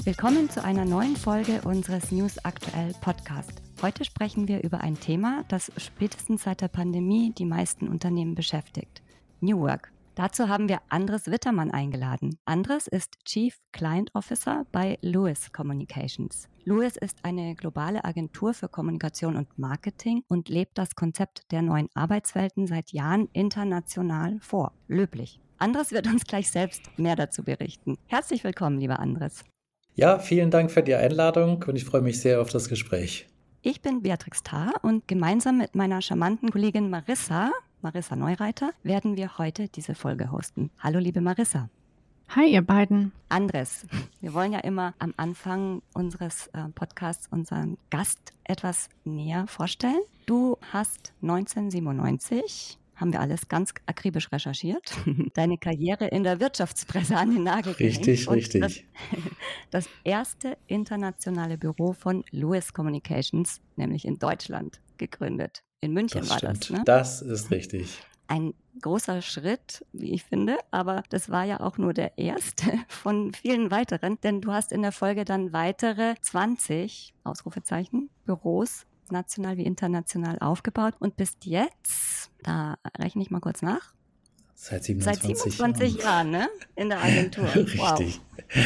Willkommen zu einer neuen Folge unseres News Aktuell Podcast. Heute sprechen wir über ein Thema, das spätestens seit der Pandemie die meisten Unternehmen beschäftigt: New Work. Dazu haben wir Andres Wittermann eingeladen. Andres ist Chief Client Officer bei Lewis Communications. Lewis ist eine globale Agentur für Kommunikation und Marketing und lebt das Konzept der neuen Arbeitswelten seit Jahren international vor. Löblich. Andres wird uns gleich selbst mehr dazu berichten. Herzlich willkommen, lieber Andres. Ja, vielen Dank für die Einladung und ich freue mich sehr auf das Gespräch. Ich bin Beatrix Tarr und gemeinsam mit meiner charmanten Kollegin Marissa Neureiter, werden wir heute diese Folge hosten. Hallo, liebe Marissa. Hi, ihr beiden. Andres, wir wollen ja immer am Anfang unseres Podcasts unseren Gast etwas näher vorstellen. Du hast 1997... haben wir alles ganz akribisch recherchiert, deine Karriere in der Wirtschaftspresse an den Nagel gehängt. Richtig. Das erste internationale Büro von Lewis Communications, nämlich in Deutschland, gegründet. In München das war stimmt. das, ne? Das ist richtig. Ein großer Schritt, wie ich finde, aber das war ja auch nur der erste von vielen weiteren, denn du hast in der Folge dann weitere 20 Ausrufezeichen Büros national wie international aufgebaut und bist jetzt, da rechne ich mal kurz nach, seit 27 Jahren, ne? In der Agentur. Richtig. Wow.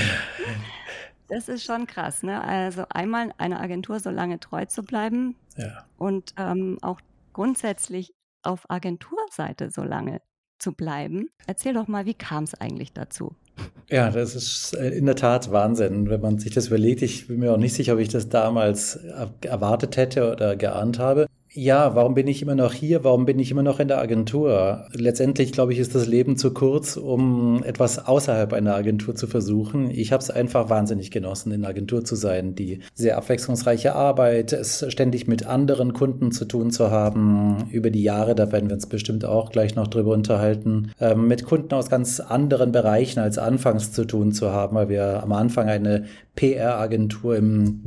Das ist schon krass, ne? Also einmal einer Agentur so lange treu zu bleiben, ja. Und auch grundsätzlich auf Agenturseite so lange zu bleiben. Erzähl doch mal, wie kam es eigentlich dazu? Ja, das ist in der Tat Wahnsinn, wenn man sich das überlegt. Ich bin mir auch nicht sicher, ob ich das damals erwartet hätte oder geahnt habe. Ja, warum bin ich immer noch hier? Warum bin ich immer noch in der Agentur? Letztendlich, glaube ich, ist das Leben zu kurz, um etwas außerhalb einer Agentur zu versuchen. Ich habe es einfach wahnsinnig genossen, in der Agentur zu sein. Die sehr abwechslungsreiche Arbeit, es ständig mit anderen Kunden zu tun zu haben. Über die Jahre, da werden wir uns bestimmt auch gleich noch drüber unterhalten, mit Kunden aus ganz anderen Bereichen als anfangs zu tun zu haben, weil wir am Anfang eine PR-Agentur im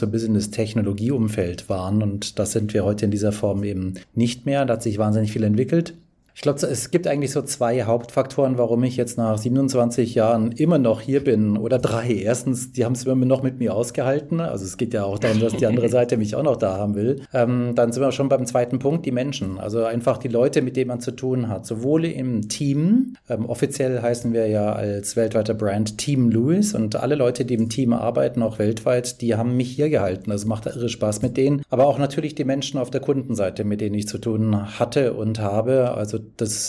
Business-to-Business-Technologie-Umfeld waren. Und das sind wir heute in dieser Form eben nicht mehr. Da hat sich wahnsinnig viel entwickelt. Ich glaube, es gibt eigentlich so zwei Hauptfaktoren, warum ich jetzt nach 27 Jahren immer noch hier bin, oder drei. Erstens, die haben es immer noch mit mir ausgehalten. Also es geht ja auch darum, dass die andere Seite mich auch noch da haben will. Dann sind wir schon beim zweiten Punkt, die Menschen. Also einfach die Leute, mit denen man zu tun hat. Sowohl im Team, offiziell heißen wir ja als weltweiter Brand Team Lewis, und alle Leute, die im Team arbeiten, auch weltweit, die haben mich hier gehalten. Also macht irre Spaß mit denen. Aber auch natürlich die Menschen auf der Kundenseite, mit denen ich zu tun hatte und habe. Also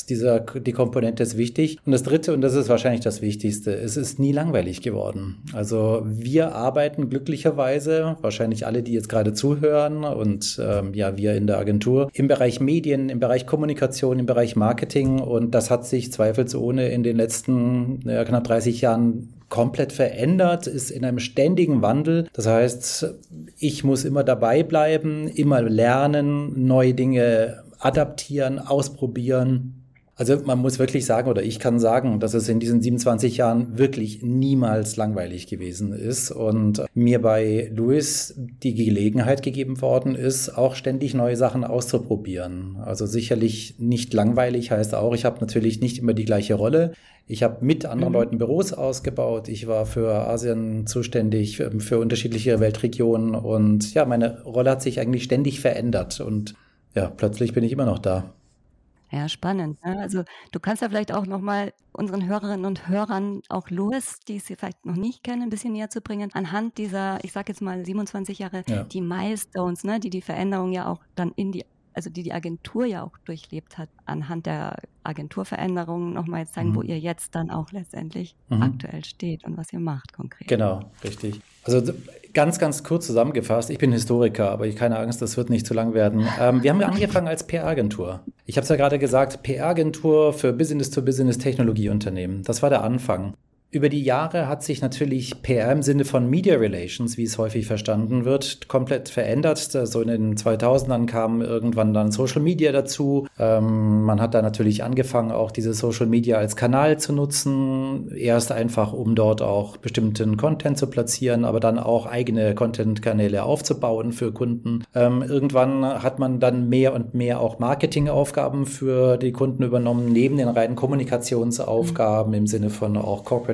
die Komponente ist wichtig. Und das Dritte, und das ist wahrscheinlich das Wichtigste, es ist nie langweilig geworden. Also wir arbeiten glücklicherweise, wahrscheinlich alle, die jetzt gerade zuhören, und wir in der Agentur, im Bereich Medien, im Bereich Kommunikation, im Bereich Marketing, und das hat sich zweifelsohne in den letzten knapp 30 Jahren komplett verändert, ist in einem ständigen Wandel. Das heißt, ich muss immer dabei bleiben, immer lernen, neue Dinge adaptieren, ausprobieren. Also man muss wirklich sagen, oder ich kann sagen, dass es in diesen 27 Jahren wirklich niemals langweilig gewesen ist und mir bei Lewis die Gelegenheit gegeben worden ist, auch ständig neue Sachen auszuprobieren. Also sicherlich nicht langweilig heißt auch, ich habe natürlich nicht immer die gleiche Rolle. Ich habe mit anderen Leuten Büros ausgebaut. Ich war für Asien zuständig, für unterschiedliche Weltregionen, und ja, meine Rolle hat sich eigentlich ständig verändert, und ja, plötzlich bin ich immer noch da. Ja, spannend. Also du kannst ja vielleicht auch nochmal unseren Hörerinnen und Hörern auch Lewis, die sie vielleicht noch nicht kennen, ein bisschen näher zu bringen, anhand dieser, ich sage jetzt mal 27 Jahre, die Milestones, ne, die Veränderung ja auch dann die Agentur ja auch durchlebt hat, anhand der Agenturveränderungen nochmal jetzt zeigen, wo ihr jetzt dann auch letztendlich aktuell steht und was ihr macht konkret. Genau, richtig. Also ganz, ganz kurz zusammengefasst, ich bin Historiker, aber keine Angst, das wird nicht zu lang werden. Wir haben angefangen als PR-Agentur. Ich habe es ja gerade gesagt, PR-Agentur für Business-to-Business-Technologieunternehmen. Das war der Anfang. Über die Jahre hat sich natürlich PR im Sinne von Media Relations, wie es häufig verstanden wird, komplett verändert. So in den 2000ern kam irgendwann dann Social Media dazu. Man hat da natürlich angefangen, auch diese Social Media als Kanal zu nutzen. Erst einfach, um dort auch bestimmten Content zu platzieren, aber dann auch eigene Content-Kanäle aufzubauen für Kunden. Irgendwann hat man dann mehr und mehr auch Marketingaufgaben für die Kunden übernommen, neben den reinen Kommunikationsaufgaben im Sinne von auch Corporate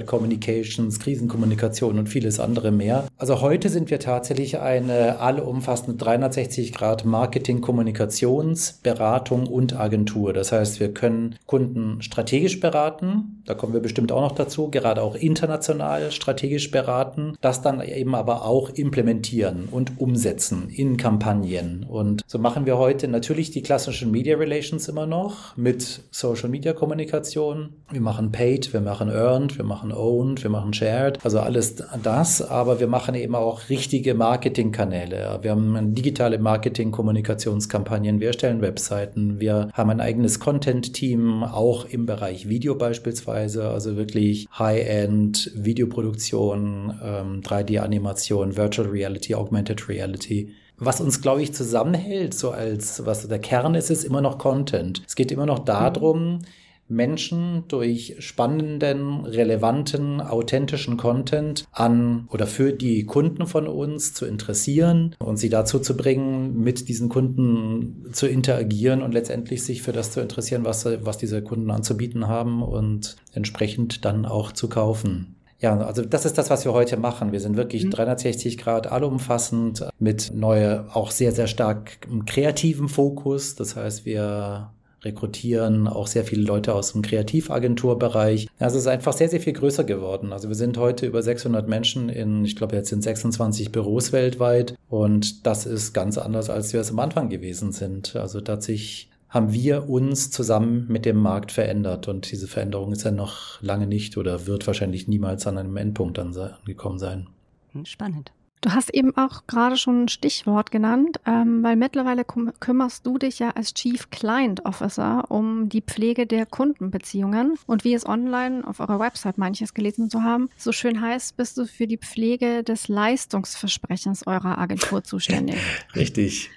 Corporate Communications, Krisenkommunikation und vieles andere mehr. Also heute sind wir tatsächlich eine allumfassende 360° Marketing, Kommunikations, Beratung und Agentur. Das heißt, wir können Kunden strategisch beraten, da kommen wir bestimmt auch noch dazu, gerade auch international strategisch beraten, das dann eben aber auch implementieren und umsetzen in Kampagnen. Und so machen wir heute natürlich die klassischen Media Relations immer noch mit Social Media Kommunikation. Wir machen Paid, wir machen Earned, wir machen Owned, wir machen Shared, also alles das, aber wir machen eben auch richtige Marketingkanäle. Wir haben digitale Marketing-Kommunikationskampagnen, wir erstellen Webseiten, wir haben ein eigenes Content-Team, auch im Bereich Video beispielsweise, also wirklich High-End Videoproduktion, 3D-Animation, Virtual Reality, Augmented Reality. Was uns, glaube ich, zusammenhält, so als was der Kern ist, ist immer noch Content. Es geht immer noch darum, Menschen durch spannenden, relevanten, authentischen Content an oder für die Kunden von uns zu interessieren und sie dazu zu bringen, mit diesen Kunden zu interagieren und letztendlich sich für das zu interessieren, was diese Kunden anzubieten haben und entsprechend dann auch zu kaufen. Ja, also das ist das, was wir heute machen. Wir sind wirklich 360° allumfassend mit auch sehr, sehr stark kreativen Fokus. Das heißt, wir rekrutieren auch sehr viele Leute aus dem Kreativagenturbereich. Also es ist einfach sehr, sehr viel größer geworden. Also wir sind heute über 600 Menschen ich glaube jetzt in 26 Büros weltweit und das ist ganz anders, als wir es am Anfang gewesen sind. Also tatsächlich haben wir uns zusammen mit dem Markt verändert und diese Veränderung ist ja noch lange nicht oder wird wahrscheinlich niemals an einem Endpunkt angekommen sein. Spannend. Du hast eben auch gerade schon ein Stichwort genannt, weil mittlerweile kümmerst du dich ja als Chief Client Officer um die Pflege der Kundenbeziehungen. Und wie es online auf eurer Website manches gelesen zu haben, so schön heißt, bist du für die Pflege des Leistungsversprechens eurer Agentur zuständig. Richtig.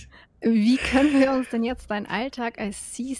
Wie können wir uns denn jetzt deinen Alltag als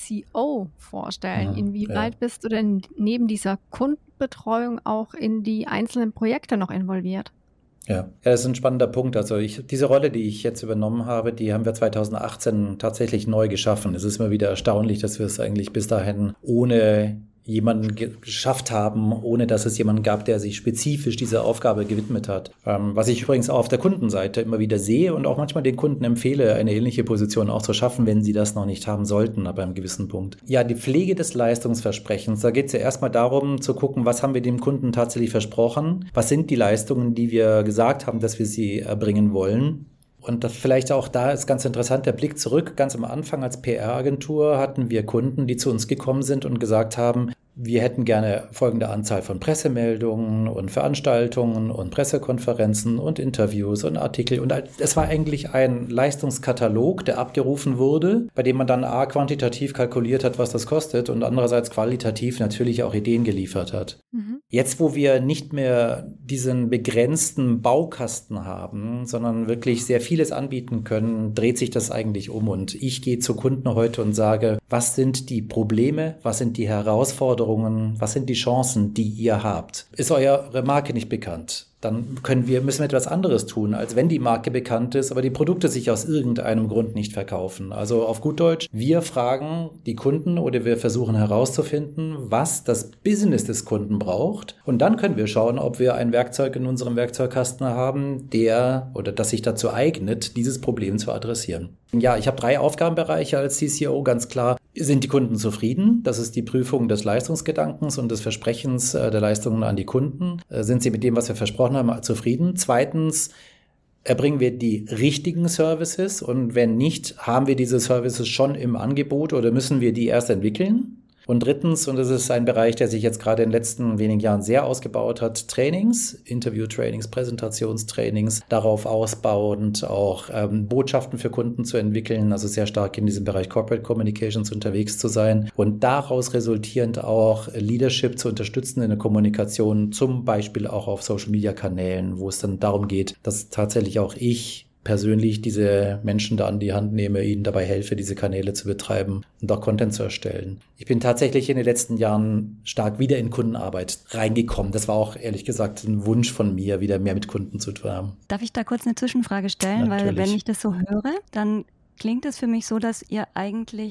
CCO vorstellen? Inwieweit bist du denn neben dieser Kundenbetreuung auch in die einzelnen Projekte noch involviert? Ja, das ist ein spannender Punkt. Also diese Rolle, die ich jetzt übernommen habe, die haben wir 2018 tatsächlich neu geschaffen. Es ist immer wieder erstaunlich, dass wir es eigentlich bis dahin ohne jemanden geschafft haben, ohne dass es jemanden gab, der sich spezifisch dieser Aufgabe gewidmet hat. Was ich übrigens auch auf der Kundenseite immer wieder sehe und auch manchmal den Kunden empfehle, eine ähnliche Position auch zu schaffen, wenn sie das noch nicht haben sollten, ab einem gewissen Punkt. Ja, die Pflege des Leistungsversprechens, da geht es ja erstmal darum zu gucken, was haben wir dem Kunden tatsächlich versprochen, was sind die Leistungen, die wir gesagt haben, dass wir sie erbringen wollen. Und das vielleicht auch da ist ganz interessant, der Blick zurück. Ganz am Anfang als PR-Agentur hatten wir Kunden, die zu uns gekommen sind und gesagt haben, wir hätten gerne folgende Anzahl von Pressemeldungen und Veranstaltungen und Pressekonferenzen und Interviews und Artikel. Und es war eigentlich ein Leistungskatalog, der abgerufen wurde, bei dem man dann quantitativ kalkuliert hat, was das kostet und andererseits qualitativ natürlich auch Ideen geliefert hat. Jetzt, wo wir nicht mehr diesen begrenzten Baukasten haben, sondern wirklich sehr vieles anbieten können, dreht sich das eigentlich um. Und ich gehe zu Kunden heute und sage, was sind die Probleme, was sind die Herausforderungen, was sind die Chancen, die ihr habt? Ist eure Marke nicht bekannt? Dann müssen wir etwas anderes tun, als wenn die Marke bekannt ist, aber die Produkte sich aus irgendeinem Grund nicht verkaufen. Also auf gut Deutsch, wir fragen die Kunden oder wir versuchen herauszufinden, was das Business des Kunden braucht. Und dann können wir schauen, ob wir ein Werkzeug in unserem Werkzeugkasten haben, das sich dazu eignet, dieses Problem zu adressieren. Ja, ich habe 3 Aufgabenbereiche als CCO, ganz klar. Sind die Kunden zufrieden? Das ist die Prüfung des Leistungsgedankens und des Versprechens der Leistungen an die Kunden. Sind sie mit dem, was wir versprochen haben, zufrieden? Zweitens, erbringen wir die richtigen Services? Und wenn nicht, haben wir diese Services schon im Angebot oder müssen wir die erst entwickeln? Und drittens, und das ist ein Bereich, der sich jetzt gerade in den letzten wenigen Jahren sehr ausgebaut hat, Trainings, Interview-Trainings, Präsentationstrainings, darauf ausbauend auch Botschaften für Kunden zu entwickeln, also sehr stark in diesem Bereich Corporate Communications unterwegs zu sein und daraus resultierend auch Leadership zu unterstützen in der Kommunikation, zum Beispiel auch auf Social-Media-Kanälen, wo es dann darum geht, dass tatsächlich auch ich persönlich diese Menschen da an die Hand nehme, ihnen dabei helfe, diese Kanäle zu betreiben und auch Content zu erstellen. Ich bin tatsächlich in den letzten Jahren stark wieder in Kundenarbeit reingekommen. Das war auch ehrlich gesagt ein Wunsch von mir, wieder mehr mit Kunden zu tun haben. Darf ich da kurz eine Zwischenfrage stellen? Natürlich. Weil wenn ich das so höre, dann klingt es für mich so, dass ihr eigentlich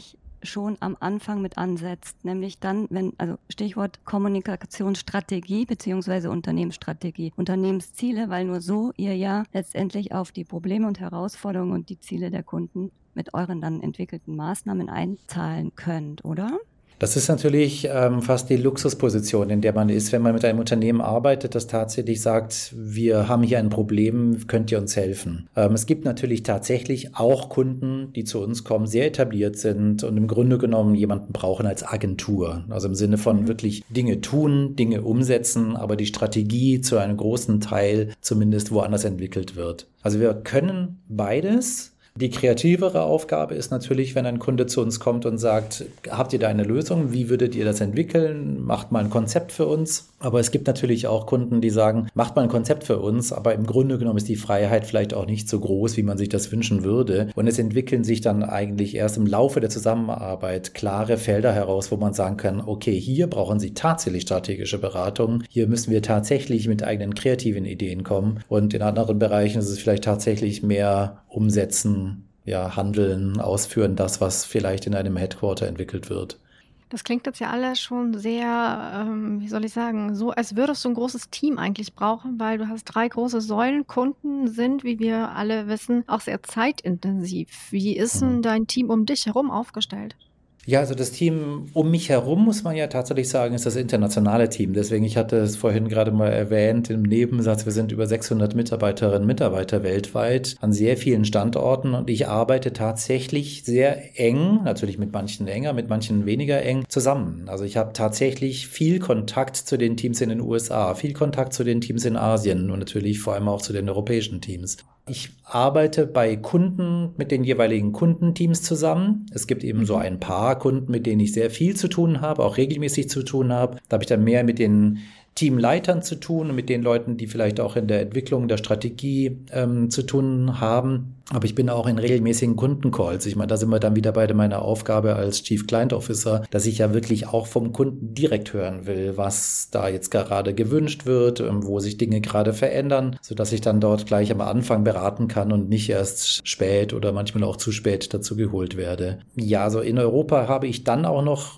schon am Anfang mit ansetzt, nämlich dann, also Stichwort Kommunikationsstrategie bzw. Unternehmensstrategie, Unternehmensziele, weil nur so ihr ja letztendlich auf die Probleme und Herausforderungen und die Ziele der Kunden mit euren dann entwickelten Maßnahmen einzahlen könnt, oder? Das ist natürlich fast die Luxusposition, in der man ist, wenn man mit einem Unternehmen arbeitet, das tatsächlich sagt, wir haben hier ein Problem, könnt ihr uns helfen? Es gibt natürlich tatsächlich auch Kunden, die zu uns kommen, sehr etabliert sind und im Grunde genommen jemanden brauchen als Agentur. Also im Sinne von wirklich Dinge tun, Dinge umsetzen, aber die Strategie zu einem großen Teil zumindest woanders entwickelt wird. Also wir können beides. Die kreativere Aufgabe ist natürlich, wenn ein Kunde zu uns kommt und sagt, habt ihr da eine Lösung? Wie würdet ihr das entwickeln? Macht mal ein Konzept für uns. Aber es gibt natürlich auch Kunden, die sagen, macht mal ein Konzept für uns, aber im Grunde genommen ist die Freiheit vielleicht auch nicht so groß, wie man sich das wünschen würde. Und es entwickeln sich dann eigentlich erst im Laufe der Zusammenarbeit klare Felder heraus, wo man sagen kann, okay, hier brauchen Sie tatsächlich strategische Beratung. Hier müssen wir tatsächlich mit eigenen kreativen Ideen kommen. Und in anderen Bereichen ist es vielleicht tatsächlich mehr umsetzen, ja, handeln, ausführen, das, was vielleicht in einem Headquarter entwickelt wird. Das klingt jetzt ja alles schon sehr, wie soll ich sagen, so als würdest du ein großes Team eigentlich brauchen, weil du hast 3 große Säulen. Kunden sind, wie wir alle wissen, auch sehr zeitintensiv. Wie ist denn dein Team um dich herum aufgestellt? Ja, also das Team um mich herum, muss man ja tatsächlich sagen, ist das internationale Team. Deswegen, ich hatte es vorhin gerade mal erwähnt im Nebensatz, wir sind über 600 Mitarbeiterinnen und Mitarbeiter weltweit an sehr vielen Standorten und ich arbeite tatsächlich sehr eng, natürlich mit manchen enger, mit manchen weniger eng zusammen. Also ich habe tatsächlich viel Kontakt zu den Teams in den USA, viel Kontakt zu den Teams in Asien und natürlich vor allem auch zu den europäischen Teams. Ich arbeite bei Kunden mit den jeweiligen Kundenteams zusammen. Es gibt eben so ein paar Kunden, mit denen ich sehr viel zu tun habe, auch regelmäßig zu tun habe. Da habe ich dann mehr mit den Teamleitern zu tun und mit den Leuten, die vielleicht auch in der Entwicklung der Strategie zu tun haben. Aber ich bin auch in regelmäßigen Kundencalls. Ich meine, da sind wir dann wieder bei meiner Aufgabe als Chief Client Officer, dass ich ja wirklich auch vom Kunden direkt hören will, was da jetzt gerade gewünscht wird, wo sich Dinge gerade verändern, sodass ich dann dort gleich am Anfang beraten kann und nicht erst spät oder manchmal auch zu spät dazu geholt werde. Ja, also in Europa habe ich dann auch noch,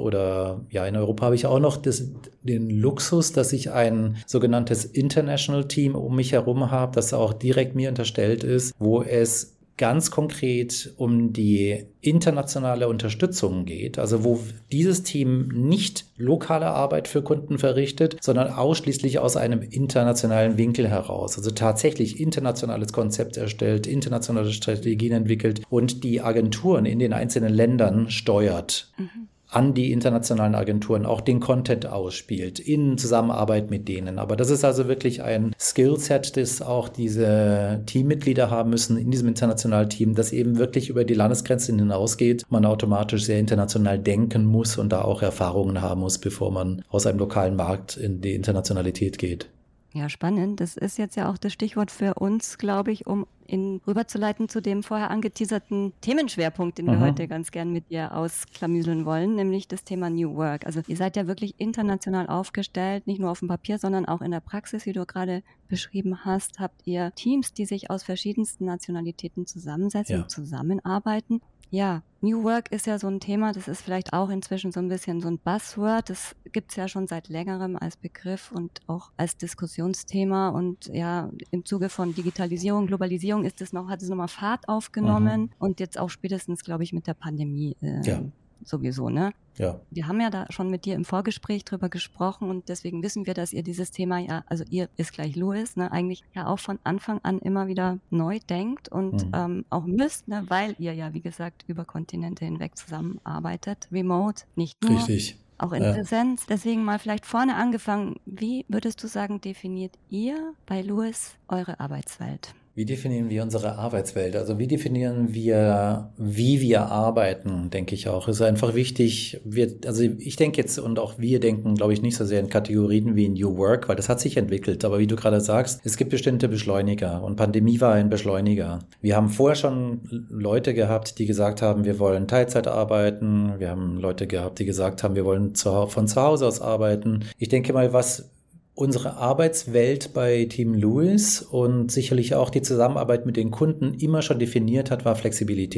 den Luxus, dass ich ein sogenanntes International Team um mich herum habe, das auch direkt mir unterstellt ist, wo es ganz konkret um die internationale Unterstützung geht, also wo dieses Team nicht lokale Arbeit für Kunden verrichtet, sondern ausschließlich aus einem internationalen Winkel heraus, also tatsächlich internationales Konzept erstellt, internationale Strategien entwickelt und die Agenturen in den einzelnen Ländern steuert. An die internationalen Agenturen auch den Content ausspielt, in Zusammenarbeit mit denen. Aber das ist also wirklich ein Skillset, das auch diese Teammitglieder haben müssen in diesem internationalen Team, das eben wirklich über die Landesgrenzen hinausgeht, man automatisch sehr international denken muss und da auch Erfahrungen haben muss, bevor man aus einem lokalen Markt in die Internationalität geht. Ja, spannend. Das ist jetzt ja auch das Stichwort für uns, glaube ich, um rüberzuleiten zu dem vorher angeteaserten Themenschwerpunkt, den wir heute ganz gern mit dir ausklamüseln wollen, nämlich das Thema New Work. Also ihr seid ja wirklich international aufgestellt, nicht nur auf dem Papier, sondern auch in der Praxis, wie du gerade beschrieben hast, habt ihr Teams, die sich aus verschiedensten Nationalitäten zusammensetzen und zusammenarbeiten. Ja, New Work ist ja so ein Thema, das ist vielleicht auch inzwischen so ein bisschen so ein Buzzword. Das gibt's ja schon seit längerem als Begriff und auch als Diskussionsthema. Und ja, im Zuge von Digitalisierung, Globalisierung hat es nochmal Fahrt aufgenommen und jetzt auch spätestens, glaube ich, mit der Pandemie sowieso, ne? Ja. Wir haben ja da schon mit dir im Vorgespräch drüber gesprochen und deswegen wissen wir, dass ihr dieses Thema also ihr ist gleich Louis, ne, eigentlich ja auch von Anfang an immer wieder neu denkt und auch müsst, ne, weil ihr ja, wie gesagt, über Kontinente hinweg zusammenarbeitet, remote, nicht nur. Richtig. Auch in Präsenz. Deswegen mal vielleicht vorne angefangen. Wie würdest du sagen, definiert ihr bei Louis eure Arbeitswelt? Wie definieren wir unsere Arbeitswelt? Also wie definieren wir, wie wir arbeiten, denke ich auch. Ist einfach wichtig. Ich denke jetzt und auch wir denken, glaube ich, nicht so sehr in Kategorien wie New Work, weil das hat sich entwickelt. Aber wie du gerade sagst, es gibt bestimmte Beschleuniger und Pandemie war ein Beschleuniger. Wir haben vorher schon Leute gehabt, die gesagt haben, wir wollen Teilzeit arbeiten. Wir haben Leute gehabt, die gesagt haben, wir wollen von zu Hause aus arbeiten. Ich denke mal, was unsere Arbeitswelt bei Team Louis und sicherlich auch die Zusammenarbeit mit den Kunden immer schon definiert hat, war Flexibilität.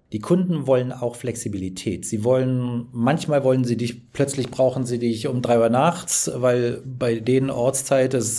Die Kunden wollen auch Flexibilität. Manchmal plötzlich brauchen sie dich um 3 Uhr nachts, weil bei denen Ortszeit es,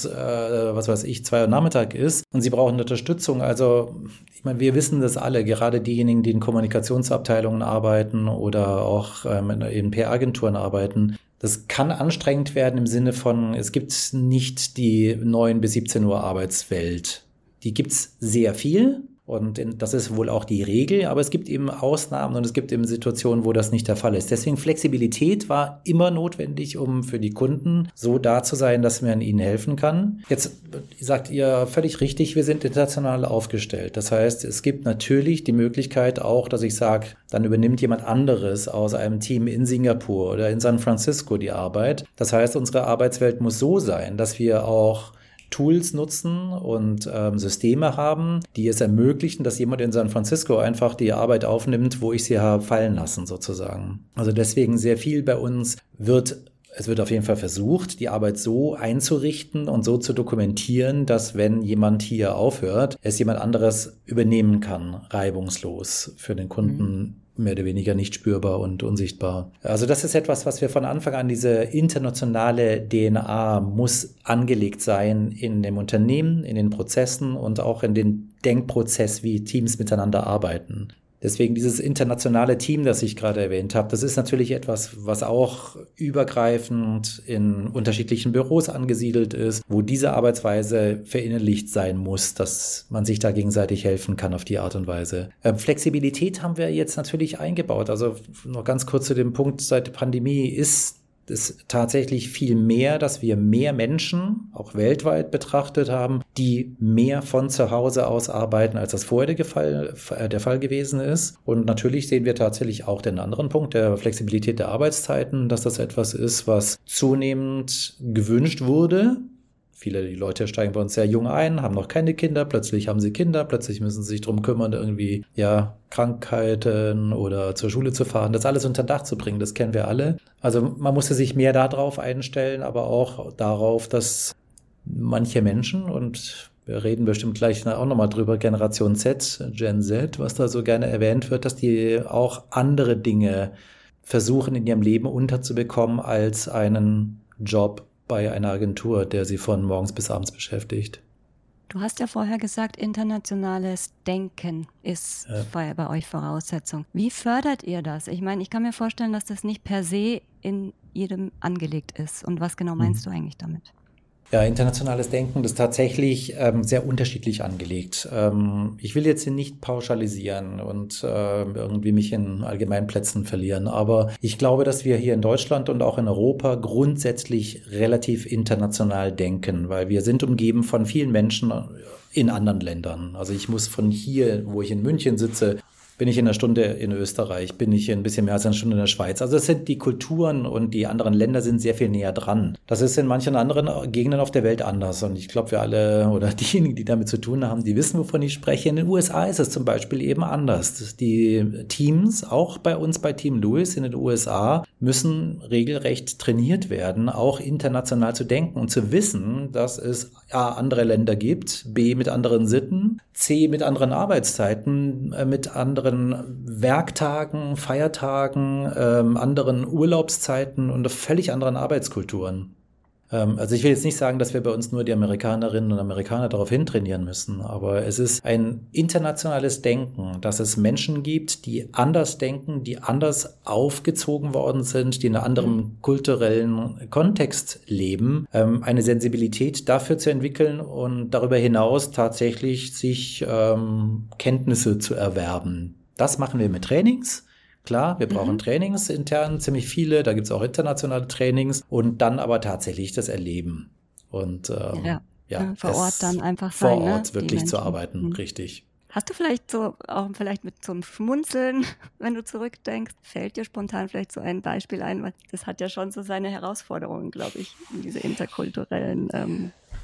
2 Uhr Nachmittag ist und sie brauchen Unterstützung. Also, ich meine, wir wissen das alle, gerade diejenigen, die in Kommunikationsabteilungen arbeiten oder auch in PR-Agenturen arbeiten. Das kann anstrengend werden im Sinne von, es gibt nicht die 9 bis 17 Uhr Arbeitswelt. Die gibt's sehr viel. Und das ist wohl auch die Regel, aber es gibt eben Ausnahmen und es gibt eben Situationen, wo das nicht der Fall ist. Deswegen Flexibilität war immer notwendig, um für die Kunden so da zu sein, dass man ihnen helfen kann. Jetzt sagt ihr völlig richtig, wir sind international aufgestellt. Das heißt, es gibt natürlich die Möglichkeit auch, dass ich sage, dann übernimmt jemand anderes aus einem Team in Singapur oder in San Francisco die Arbeit. Das heißt, unsere Arbeitswelt muss so sein, dass wir auch Tools nutzen und Systeme haben, die es ermöglichen, dass jemand in San Francisco einfach die Arbeit aufnimmt, wo ich sie habe fallen lassen sozusagen. Also deswegen sehr viel bei uns es wird auf jeden Fall versucht, die Arbeit so einzurichten und so zu dokumentieren, dass wenn jemand hier aufhört, es jemand anderes übernehmen kann, reibungslos für den Kunden. Mehr oder weniger nicht spürbar und unsichtbar. Also das ist etwas, was wir von Anfang an, diese internationale DNA muss angelegt sein in dem Unternehmen, in den Prozessen und auch in den Denkprozess, wie Teams miteinander arbeiten. Deswegen dieses internationale Team, das ich gerade erwähnt habe, das ist natürlich etwas, was auch übergreifend in unterschiedlichen Büros angesiedelt ist, wo diese Arbeitsweise verinnerlicht sein muss, dass man sich da gegenseitig helfen kann auf die Art und Weise. Flexibilität haben wir jetzt natürlich eingebaut. Also noch ganz kurz zu dem Punkt, seit der Pandemie ist es tatsächlich viel mehr, dass wir mehr Menschen, auch weltweit betrachtet haben, die mehr von zu Hause aus arbeiten, als das vorher der Fall gewesen ist. Und natürlich sehen wir tatsächlich auch den anderen Punkt der Flexibilität der Arbeitszeiten, dass das etwas ist, was zunehmend gewünscht wurde. Viele die Leute steigen bei uns sehr jung ein, haben noch keine Kinder, plötzlich haben sie Kinder, plötzlich müssen sie sich drum kümmern, irgendwie Krankheiten oder zur Schule zu fahren, das alles unter Dach zu bringen, das kennen wir alle. Also man musste sich mehr darauf einstellen, aber auch darauf, dass manche Menschen, und wir reden bestimmt gleich auch nochmal drüber, Generation Z, Gen Z, was da so gerne erwähnt wird, dass die auch andere Dinge versuchen in ihrem Leben unterzubekommen als einen Job bei einer Agentur, der sie von morgens bis abends beschäftigt. Du hast ja vorher gesagt, internationales Denken ist bei euch Voraussetzung. Wie fördert ihr das? Ich meine, ich kann mir vorstellen, dass das nicht per se in jedem angelegt ist. Und was genau meinst du eigentlich damit? Ja, internationales Denken ist tatsächlich sehr unterschiedlich angelegt. Ich will jetzt hier nicht pauschalisieren und irgendwie mich in Allgemeinplätzen verlieren, aber ich glaube, dass wir hier in Deutschland und auch in Europa grundsätzlich relativ international denken, weil wir sind umgeben von vielen Menschen in anderen Ländern. Also ich muss von hier, wo ich in München sitze, bin ich in einer Stunde in Österreich, bin ich ein bisschen mehr als eine Stunde in der Schweiz. Also das sind die Kulturen und die anderen Länder sind sehr viel näher dran. Das ist in manchen anderen Gegenden auf der Welt anders. Und ich glaube, wir alle oder diejenigen, die damit zu tun haben, die wissen, wovon ich spreche. In den USA ist es zum Beispiel eben anders. Die Teams, auch bei uns bei Team Lewis in den USA, müssen regelrecht trainiert werden, auch international zu denken und zu wissen, dass es A, andere Länder gibt, B, mit anderen Sitten, C, mit anderen Arbeitszeiten, mit anderen Werktagen, Feiertagen, anderen Urlaubszeiten und völlig anderen Arbeitskulturen. Also ich will jetzt nicht sagen, dass wir bei uns nur die Amerikanerinnen und Amerikaner darauf hintrainieren müssen, aber es ist ein internationales Denken, dass es Menschen gibt, die anders denken, die anders aufgezogen worden sind, die in einem anderen kulturellen Kontext leben, eine Sensibilität dafür zu entwickeln und darüber hinaus tatsächlich sich Kenntnisse zu erwerben. Das machen wir mit Trainings. Klar, wir brauchen Trainings intern, ziemlich viele, da gibt es auch internationale Trainings und dann aber tatsächlich das Erleben und vor Ort dann einfach sein, vor Ort wirklich zu arbeiten, richtig. Hast du vielleicht vielleicht mit so einem Schmunzeln, wenn du zurückdenkst, fällt dir spontan vielleicht so ein Beispiel ein, weil das hat ja schon so seine Herausforderungen, glaube ich, diese interkulturellen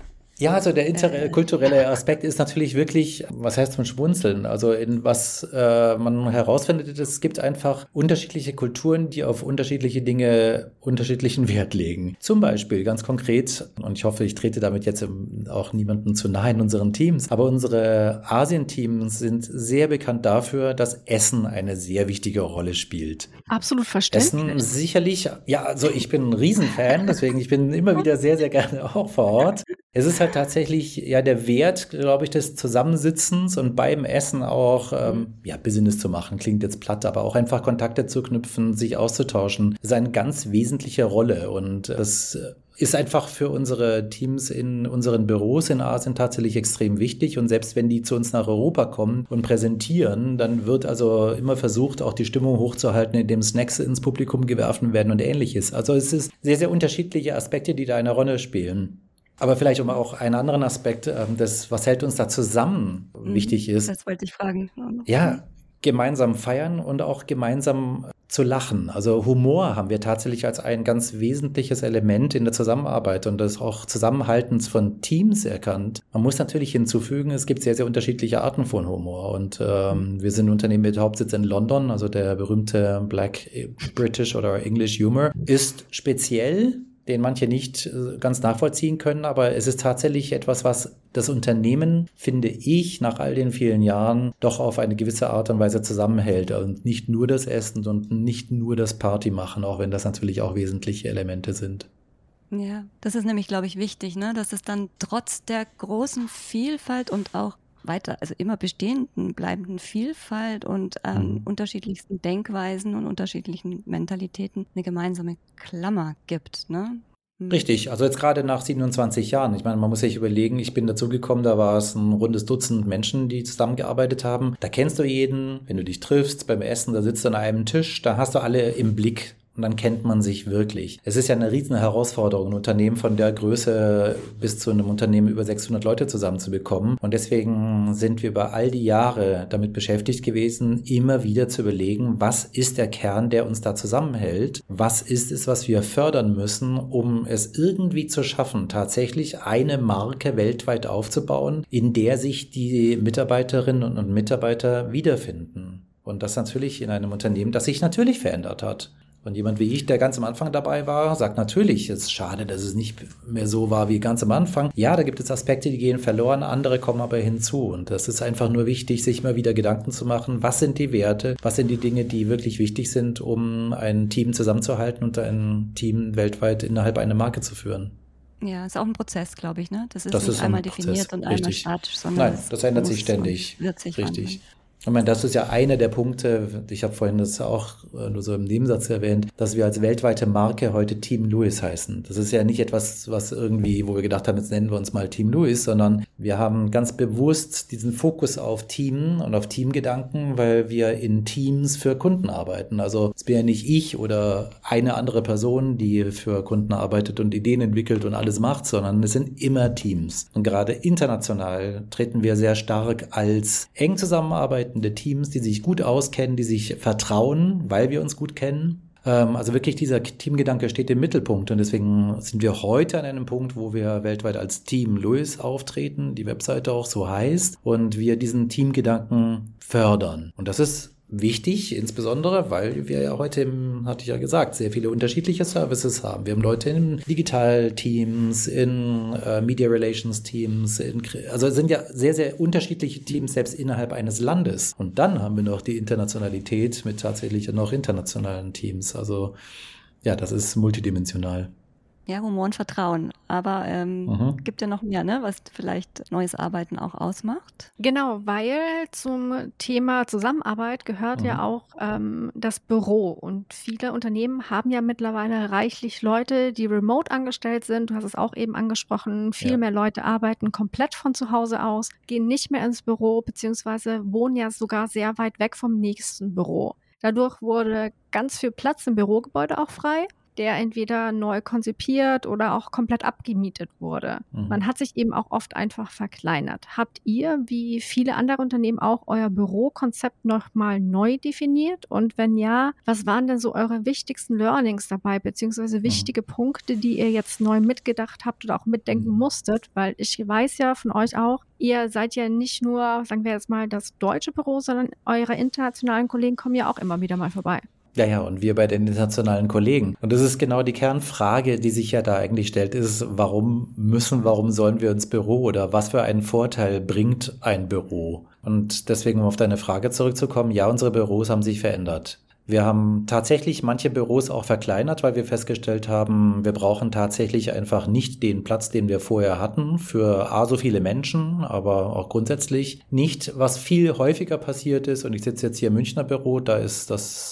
Ja, also der interkulturelle Aspekt ist natürlich wirklich, was heißt zum Schmunzeln? Also in was man herausfindet, es gibt einfach unterschiedliche Kulturen, die auf unterschiedliche Dinge unterschiedlichen Wert legen. Zum Beispiel ganz konkret, und ich hoffe, ich trete damit jetzt auch niemandem zu nahe in unseren Teams, aber unsere Asien-Teams sind sehr bekannt dafür, dass Essen eine sehr wichtige Rolle spielt. Absolut verständlich. Essen sicherlich, ja, also ich bin ein Riesenfan, deswegen ich bin immer wieder sehr, sehr gerne auch vor Ort. Es ist halt tatsächlich ja der Wert, glaube ich, des Zusammensitzens und beim Essen auch Business zu machen. Klingt jetzt platt, aber auch einfach Kontakte zu knüpfen, sich auszutauschen, ist eine ganz wesentliche Rolle. Und das ist einfach für unsere Teams in unseren Büros in Asien tatsächlich extrem wichtig. Und selbst wenn die zu uns nach Europa kommen und präsentieren, dann wird also immer versucht, auch die Stimmung hochzuhalten, indem Snacks ins Publikum geworfen werden und Ähnliches. Also es ist sehr, sehr unterschiedliche Aspekte, die da eine Rolle spielen. Aber vielleicht um auch einen anderen Aspekt, was hält uns da zusammen, wichtig ist. Das wollte ich fragen. Ja, gemeinsam feiern und auch gemeinsam zu lachen. Also Humor haben wir tatsächlich als ein ganz wesentliches Element in der Zusammenarbeit und des auch Zusammenhaltens von Teams erkannt. Man muss natürlich hinzufügen, es gibt sehr, sehr unterschiedliche Arten von Humor. Und wir sind ein Unternehmen mit Hauptsitz in London, also der berühmte Black British oder English Humor ist speziell, den manche nicht ganz nachvollziehen können, aber es ist tatsächlich etwas, was das Unternehmen, finde ich, nach all den vielen Jahren doch auf eine gewisse Art und Weise zusammenhält und nicht nur das Essen und nicht nur das Party machen, auch wenn das natürlich auch wesentliche Elemente sind. Ja, das ist nämlich, glaube ich, wichtig, ne? Dass es dann trotz der großen Vielfalt und auch also immer bestehenden, bleibenden Vielfalt und unterschiedlichsten Denkweisen und unterschiedlichen Mentalitäten eine gemeinsame Klammer gibt, ne? Richtig, also jetzt gerade nach 27 Jahren. Ich meine, man muss sich überlegen, ich bin dazugekommen, da war es ein rundes Dutzend Menschen, die zusammengearbeitet haben. Da kennst du jeden, wenn du dich triffst beim Essen, da sitzt du an einem Tisch, da hast du alle im Blick. Und dann kennt man sich wirklich. Es ist ja eine riesen Herausforderung, ein Unternehmen von der Größe bis zu einem Unternehmen über 600 Leute zusammenzubekommen. Und deswegen sind wir über all die Jahre damit beschäftigt gewesen, immer wieder zu überlegen, was ist der Kern, der uns da zusammenhält? Was ist es, was wir fördern müssen, um es irgendwie zu schaffen, tatsächlich eine Marke weltweit aufzubauen, in der sich die Mitarbeiterinnen und Mitarbeiter wiederfinden? Und das natürlich in einem Unternehmen, das sich natürlich verändert hat. Und jemand wie ich, der ganz am Anfang dabei war, sagt natürlich, es ist schade, dass es nicht mehr so war wie ganz am Anfang. Ja, da gibt es Aspekte, die gehen verloren, andere kommen aber hinzu. Und das ist einfach nur wichtig, sich mal wieder Gedanken zu machen, was sind die Werte, was sind die Dinge, die wirklich wichtig sind, um ein Team zusammenzuhalten und ein Team weltweit innerhalb einer Marke zu führen. Ja, ist auch ein Prozess, glaube ich, ne? Das ist Das nicht ist einmal ein Prozess, definiert und richtig. einmal statisch, sondern Nein, das ändert sich ständig. Wird sich Richtig. wandeln. Ich meine, das ist ja einer der Punkte, ich habe vorhin das auch nur so im Nebensatz erwähnt, dass wir als weltweite Marke heute Team Lewis heißen. Das ist ja nicht etwas, was irgendwie, wo wir gedacht haben, jetzt nennen wir uns mal Team Lewis, sondern wir haben ganz bewusst diesen Fokus auf Team und auf Teamgedanken, weil wir in Teams für Kunden arbeiten. Also es bin ja nicht ich oder eine andere Person, die für Kunden arbeitet und Ideen entwickelt und alles macht, sondern es sind immer Teams. Und gerade international treten wir sehr stark als eng zusammenarbeitende Teams, die sich gut auskennen, die sich vertrauen, weil wir uns gut kennen. Also wirklich dieser Teamgedanke steht im Mittelpunkt und deswegen sind wir heute an einem Punkt, wo wir weltweit als Team Lewis auftreten, die Webseite auch so heißt und wir diesen Teamgedanken fördern. Und das ist wichtig, insbesondere, weil wir ja heute, hatte ich ja gesagt, sehr viele unterschiedliche Services haben. Wir haben Leute in Digital-Teams, in Media Relations-Teams, also es sind ja sehr, sehr unterschiedliche Teams selbst innerhalb eines Landes. Und dann haben wir noch die Internationalität mit tatsächlich noch internationalen Teams. Also ja, das ist multidimensional. Ja, Humor und Vertrauen. Aber gibt ja noch mehr, ne, was vielleicht neues Arbeiten auch ausmacht? Genau, weil zum Thema Zusammenarbeit gehört ja auch das Büro. Und viele Unternehmen haben ja mittlerweile reichlich Leute, die remote angestellt sind. Du hast es auch eben angesprochen. Viel mehr Leute arbeiten komplett von zu Hause aus, gehen nicht mehr ins Büro, beziehungsweise wohnen ja sogar sehr weit weg vom nächsten Büro. Dadurch wurde ganz viel Platz im Bürogebäude auch frei. der entweder neu konzipiert oder auch komplett abgemietet wurde. Man hat sich eben auch oft einfach verkleinert. Habt ihr, wie viele andere Unternehmen auch, euer Bürokonzept nochmal neu definiert? Und wenn ja, was waren denn so eure wichtigsten Learnings dabei, beziehungsweise wichtige Punkte, die ihr jetzt neu mitgedacht habt oder auch mitdenken musstet? Weil ich weiß ja von euch auch, ihr seid ja nicht nur, sagen wir jetzt mal, das deutsche Büro, sondern eure internationalen Kollegen kommen ja auch immer wieder mal vorbei. Ja, und wir bei den internationalen Kollegen. Und das ist genau die Kernfrage, die sich ja da eigentlich stellt, ist, warum sollen wir ins Büro oder was für einen Vorteil bringt ein Büro? Und deswegen, um auf deine Frage zurückzukommen, ja, unsere Büros haben sich verändert. Wir haben tatsächlich manche Büros auch verkleinert, weil wir festgestellt haben, wir brauchen tatsächlich einfach nicht den Platz, den wir vorher hatten, für so viele Menschen, aber auch grundsätzlich nicht. Was viel häufiger passiert ist, und ich sitze jetzt hier im Münchner Büro, da ist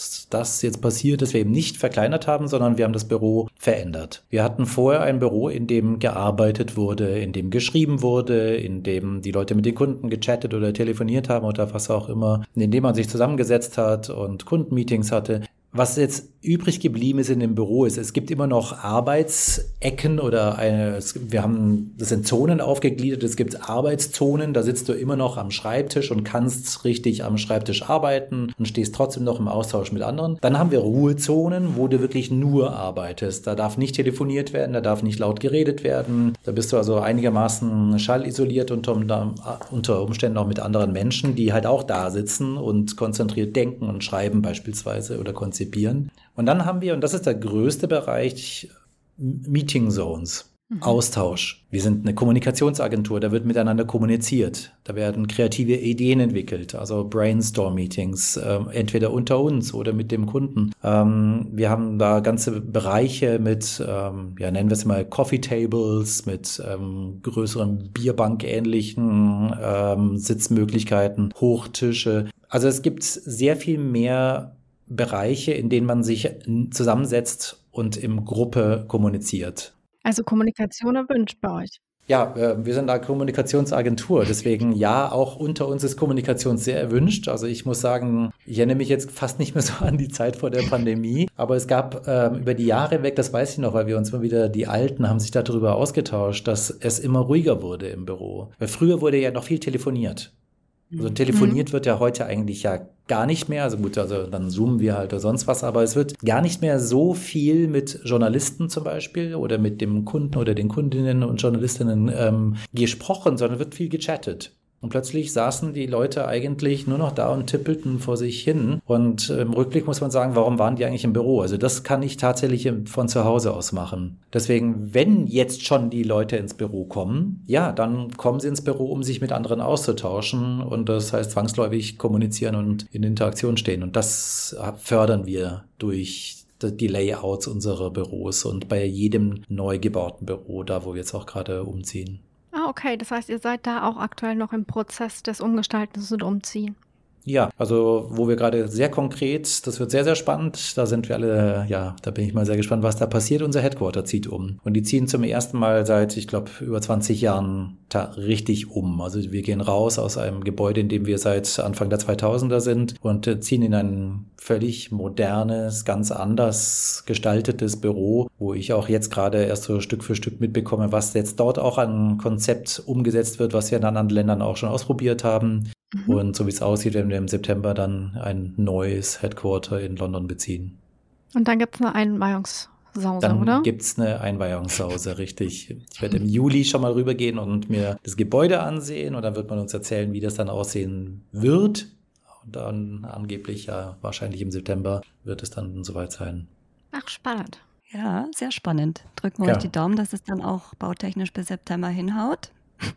das jetzt passiert, dass wir eben nicht verkleinert haben, sondern wir haben das Büro verändert. Wir hatten vorher ein Büro, in dem gearbeitet wurde, in dem geschrieben wurde, in dem die Leute mit den Kunden gechattet oder telefoniert haben oder was auch immer, in dem man sich zusammengesetzt hat und Kundenmeetings hatte. Was jetzt übrig geblieben ist in dem Büro ist, es gibt immer noch Arbeitsecken oder wir haben das in Zonen aufgegliedert, es gibt Arbeitszonen, da sitzt du immer noch am Schreibtisch und kannst richtig am Schreibtisch arbeiten und stehst trotzdem noch im Austausch mit anderen. Dann haben wir Ruhezonen, wo du wirklich nur arbeitest. Da darf nicht telefoniert werden, da darf nicht laut geredet werden. Da bist du also einigermaßen schallisoliert unter Umständen auch mit anderen Menschen, die halt auch da sitzen und konzentriert denken und schreiben beispielsweise oder konzipieren. Und dann haben wir, und das ist der größte Bereich, Meeting Zones, Austausch. Wir sind eine Kommunikationsagentur, da wird miteinander kommuniziert. Da werden kreative Ideen entwickelt, also Brainstorm-Meetings, entweder unter uns oder mit dem Kunden. Wir haben da ganze Bereiche mit, nennen wir es mal Coffee Tables, mit größeren Bierbank-ähnlichen Sitzmöglichkeiten, Hochtische. Also es gibt sehr viel mehr Bereiche, in denen man sich zusammensetzt und in Gruppe kommuniziert. Also Kommunikation erwünscht bei euch. Ja, wir sind eine Kommunikationsagentur, deswegen ja, auch unter uns ist Kommunikation sehr erwünscht. Also ich muss sagen, ich erinnere mich jetzt fast nicht mehr so an die Zeit vor der Pandemie, aber es gab über die Jahre weg, das weiß ich noch, weil wir uns immer wieder, die Alten haben sich darüber ausgetauscht, dass es immer ruhiger wurde im Büro. Weil früher wurde ja noch viel telefoniert. Also telefoniert wird ja heute eigentlich ja gar nicht mehr. Also gut, also dann zoomen wir halt oder sonst was, aber es wird gar nicht mehr so viel mit Journalisten zum Beispiel oder mit dem Kunden oder den Kundinnen und Journalistinnen gesprochen, sondern wird viel gechattet. Und plötzlich saßen die Leute eigentlich nur noch da und tippelten vor sich hin. Und im Rückblick muss man sagen, warum waren die eigentlich im Büro? Also das kann ich tatsächlich von zu Hause aus machen. Deswegen, wenn jetzt schon die Leute ins Büro kommen, ja, dann kommen sie ins Büro, um sich mit anderen auszutauschen. Und das heißt zwangsläufig kommunizieren und in Interaktion stehen. Und das fördern wir durch die Layouts unserer Büros und bei jedem neu gebauten Büro, da wo wir jetzt auch gerade umziehen. Okay, das heißt, ihr seid da auch aktuell noch im Prozess des Umgestaltens und Umziehen. Ja, also wo wir gerade sehr konkret, das wird sehr, sehr spannend, da sind wir alle, ja, da bin ich mal sehr gespannt, was da passiert. Unser Headquarter zieht um und die ziehen zum ersten Mal seit, ich glaube, über 20 Jahren richtig um. Also wir gehen raus aus einem Gebäude, in dem wir seit Anfang der 2000er sind und ziehen in ein völlig modernes, ganz anders gestaltetes Büro, wo ich auch jetzt gerade erst so Stück für Stück mitbekomme, was jetzt dort auch an Konzept umgesetzt wird, was wir in anderen Ländern auch schon ausprobiert haben. Und so wie es aussieht, werden wir im September dann ein neues Headquarter in London beziehen. Und dann gibt es eine Einweihungssause, dann oder? Dann gibt es eine Einweihungssause, richtig. Ich werde im Juli schon mal rübergehen und mir das Gebäude ansehen und dann wird man uns erzählen, wie das dann aussehen wird. Und dann angeblich, ja, wahrscheinlich im September wird es dann soweit sein. Ach, spannend. Ja, sehr spannend. Drücken wir euch die Daumen, dass es dann auch bautechnisch bis September hinhaut.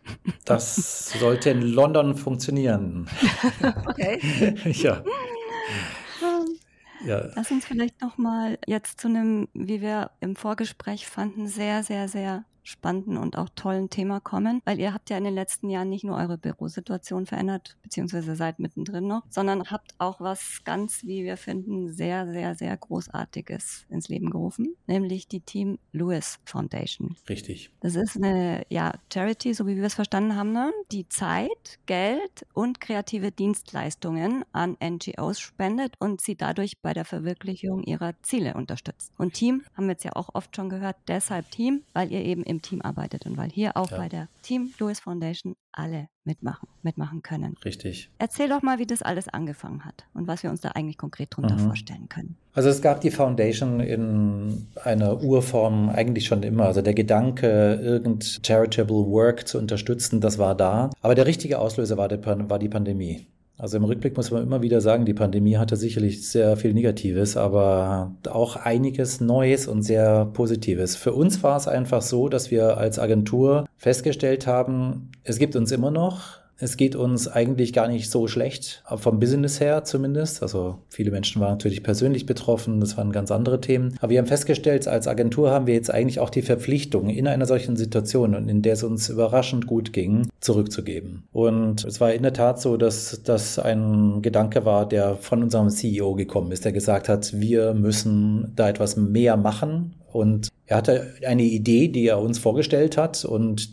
Das sollte in London funktionieren. Okay. Ja. Lass uns vielleicht nochmal jetzt zu einem, wie wir im Vorgespräch fanden, sehr, sehr, sehr spannenden und auch tollen Thema kommen, weil ihr habt ja in den letzten Jahren nicht nur eure Bürosituation verändert, beziehungsweise seid mittendrin noch, sondern habt auch was ganz, wie wir finden, sehr, sehr, sehr Großartiges ins Leben gerufen, nämlich die Team Lewis Foundation. Richtig. Das ist eine Charity, so wie wir es verstanden haben, ne? Die Zeit, Geld und kreative Dienstleistungen an NGOs spendet und sie dadurch bei der Verwirklichung ihrer Ziele unterstützt. Und Team, haben wir jetzt ja auch oft schon gehört, deshalb Team, weil ihr eben im Team arbeitet und weil hier auch bei der Team Lewis Foundation alle mitmachen können. Richtig. Erzähl doch mal, wie das alles angefangen hat und was wir uns da eigentlich konkret drunter vorstellen können. Also es gab die Foundation in einer Urform eigentlich schon immer. Also der Gedanke, irgend charitable work zu unterstützen, das war da. Aber der richtige Auslöser war die Pandemie. Also im Rückblick muss man immer wieder sagen, die Pandemie hatte sicherlich sehr viel Negatives, aber auch einiges Neues und sehr Positives. Für uns war es einfach so, dass wir als Agentur festgestellt haben, es gibt uns immer noch. Es geht uns eigentlich gar nicht so schlecht, vom Business her zumindest. Also viele Menschen waren natürlich persönlich betroffen, das waren ganz andere Themen. Aber wir haben festgestellt, als Agentur haben wir jetzt eigentlich auch die Verpflichtung, in einer solchen Situation, und in der es uns überraschend gut ging, zurückzugeben. Und es war in der Tat so, dass das ein Gedanke war, der von unserem CEO gekommen ist, der gesagt hat, wir müssen da etwas mehr machen. Und er hatte eine Idee, die er uns vorgestellt hat und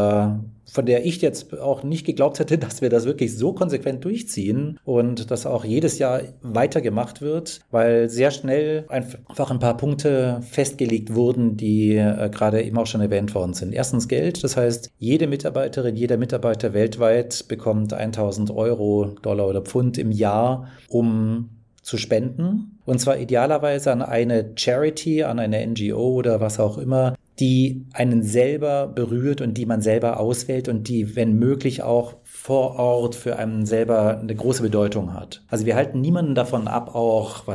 von der ich jetzt auch nicht geglaubt hätte, dass wir das wirklich so konsequent durchziehen und dass auch jedes Jahr weitergemacht wird, weil sehr schnell einfach ein paar Punkte festgelegt wurden, die gerade eben auch schon erwähnt worden sind. Erstens Geld, das heißt, jede Mitarbeiterin, jeder Mitarbeiter weltweit bekommt 1.000 €, Dollar oder Pfund im Jahr, um zu spenden. Und zwar idealerweise an eine Charity, an eine NGO oder was auch immer, die einen selber berührt und die man selber auswählt und die, wenn möglich, auch vor Ort für einen selber eine große Bedeutung hat. Also wir halten niemanden davon ab, auch,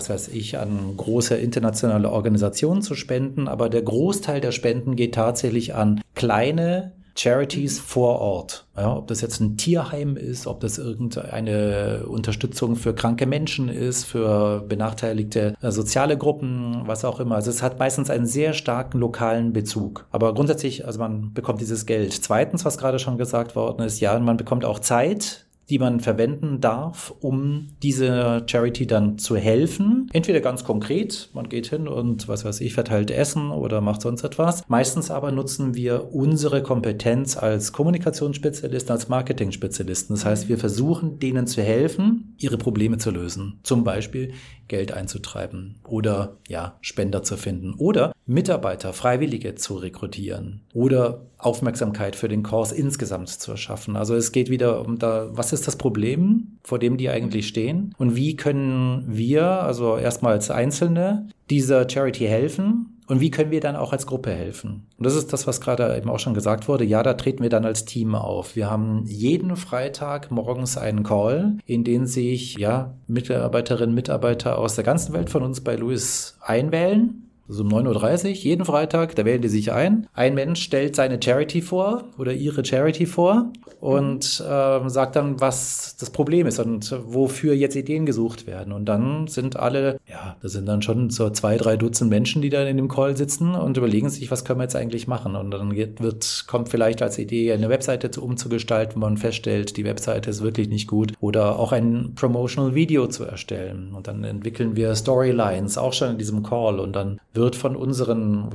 an große internationale Organisationen zu spenden, aber der Großteil der Spenden geht tatsächlich an kleine Charities vor Ort. Ja, ob das jetzt ein Tierheim ist, ob das irgendeine Unterstützung für kranke Menschen ist, für benachteiligte soziale Gruppen, was auch immer. Also es hat meistens einen sehr starken lokalen Bezug. Aber grundsätzlich, also man bekommt dieses Geld. Zweitens, was gerade schon gesagt worden ist, ja, man bekommt auch Zeit, die man verwenden darf, um dieser Charity dann zu helfen. Entweder ganz konkret, man geht hin und verteilt Essen oder macht sonst etwas. Meistens aber nutzen wir unsere Kompetenz als Kommunikationsspezialisten, als Marketing-Spezialisten. Das heißt, wir versuchen denen zu helfen, ihre Probleme zu lösen. Zum Beispiel Geld einzutreiben oder Spender zu finden oder Mitarbeiter, Freiwillige zu rekrutieren oder Aufmerksamkeit für den Kurs insgesamt zu erschaffen. Also es geht wieder um was ist das Problem, vor dem die eigentlich stehen und wie können wir, also erstmal als Einzelne, dieser Charity helfen und wie können wir dann auch als Gruppe helfen. Und das ist das, was gerade eben auch schon gesagt wurde. Ja, da treten wir dann als Team auf. Wir haben jeden Freitag morgens einen Call, in den sich Mitarbeiterinnen und Mitarbeiter aus der ganzen Welt von uns bei Lewis einwählen. Also um 9.30 Uhr, jeden Freitag, da wählen die sich ein. Ein Mensch stellt seine Charity vor oder ihre Charity vor und sagt dann, was das Problem ist und wofür jetzt Ideen gesucht werden. Und dann sind das sind dann schon so 2-3 Dutzend Menschen, die da in dem Call sitzen und überlegen sich, was können wir jetzt eigentlich machen. Und dann kommt vielleicht als Idee, eine Webseite umzugestalten, wo man feststellt, die Webseite ist wirklich nicht gut. Oder auch ein Promotional Video zu erstellen. Und dann entwickeln wir Storylines, auch schon in diesem Call. Und dann wird von unseren